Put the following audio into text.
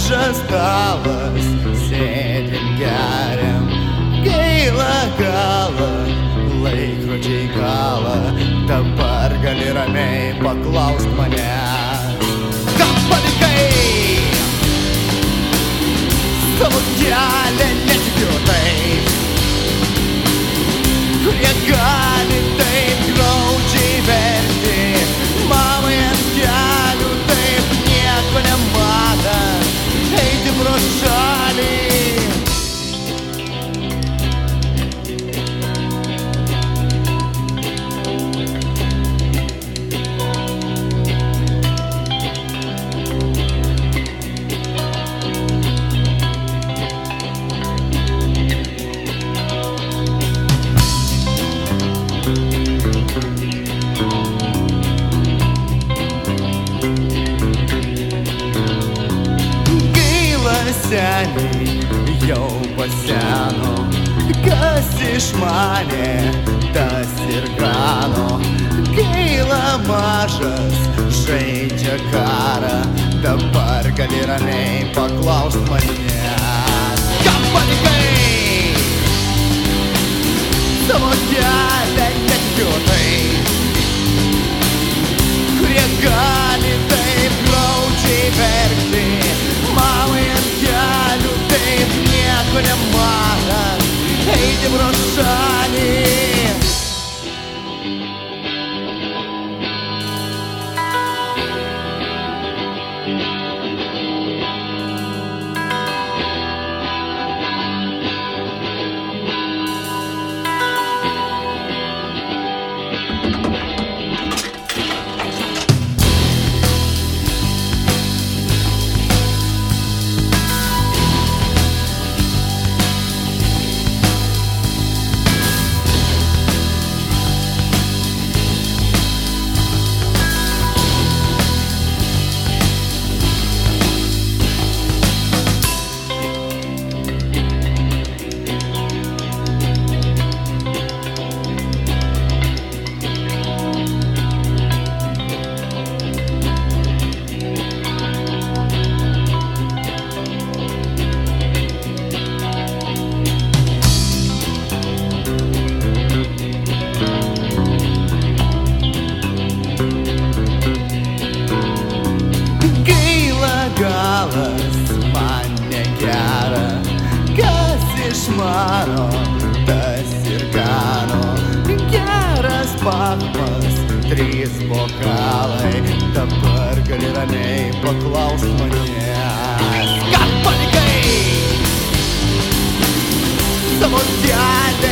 mažas stalas, sėdim geriam, gaila galą, laikrodžiai galą, dabar gali ramiai paklaust manęs, ką palikai savo kelią netipjuotais, kurie gali taip graudžiai verti mamai ant kelių, taip nieko nematant eiti pro šalį. Seniai jau paseno, kas išmanė, tas ir gano. Gaila mažas žaidžia karą, dabar gali ramiai paklaust manęs, ką palikai savo kelią netipjuotais, kurie gali taip graudžiai verkti mamai ant kelių, taip nieko nematant eiti pro šalį. Man negera, kas išmano, tas ir gano. Geras pakmas, 3 bokalai, dabar gali ramiai paklaust manęs, ką palikai savo kelią